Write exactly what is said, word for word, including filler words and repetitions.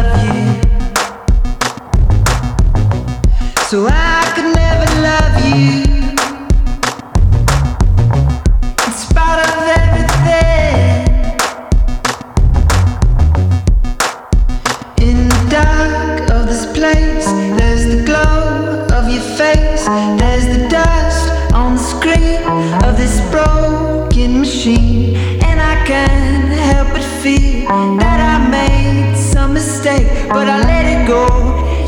love you. So I could never love you. In spite of everything. In the dark of this place, there's the glow of your face. There's the dust on the screen of this broken machine. And I can't help but feel that I made some mistake, but I let it go.